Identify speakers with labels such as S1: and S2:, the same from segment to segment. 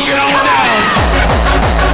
S1: Get on down.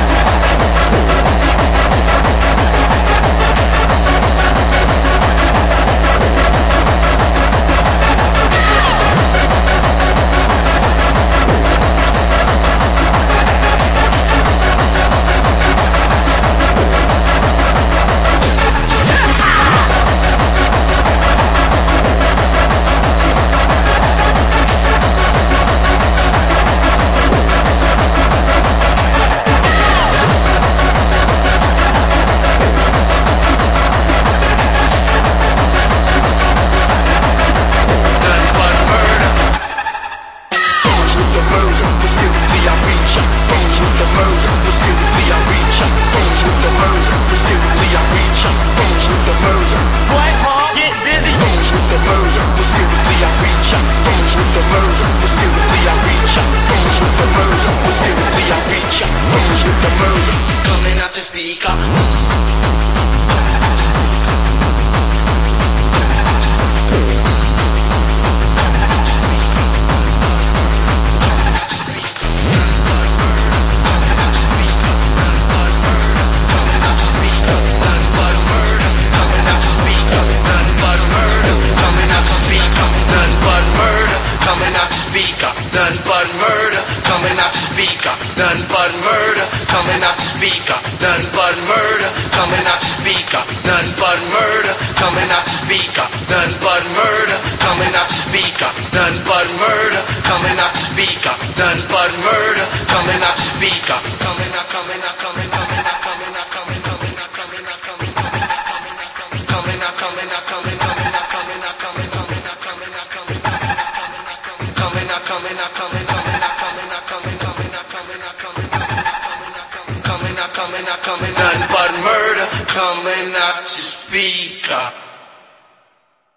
S2: Nothing but murder coming out your speaker. Nothing but murder coming out your speaker. Nothing but murder coming out your speaker. Nothing but murder coming out your speaker. Nothing but murder coming out your speaker. Nothing but murder coming out your speaker. Nothing but murder coming out your speaker. Coming out, coming out, coming, coming out, coming out, coming, coming out, coming out, coming, coming out, coming out, coming out, coming, coming out, coming out, coming, coming out, coming out, coming, coming out, coming out, coming out, coming, coming out, coming out, coming, coming out, coming out, coming, coming out, coming out, coming, nothing but murder coming out your speaker.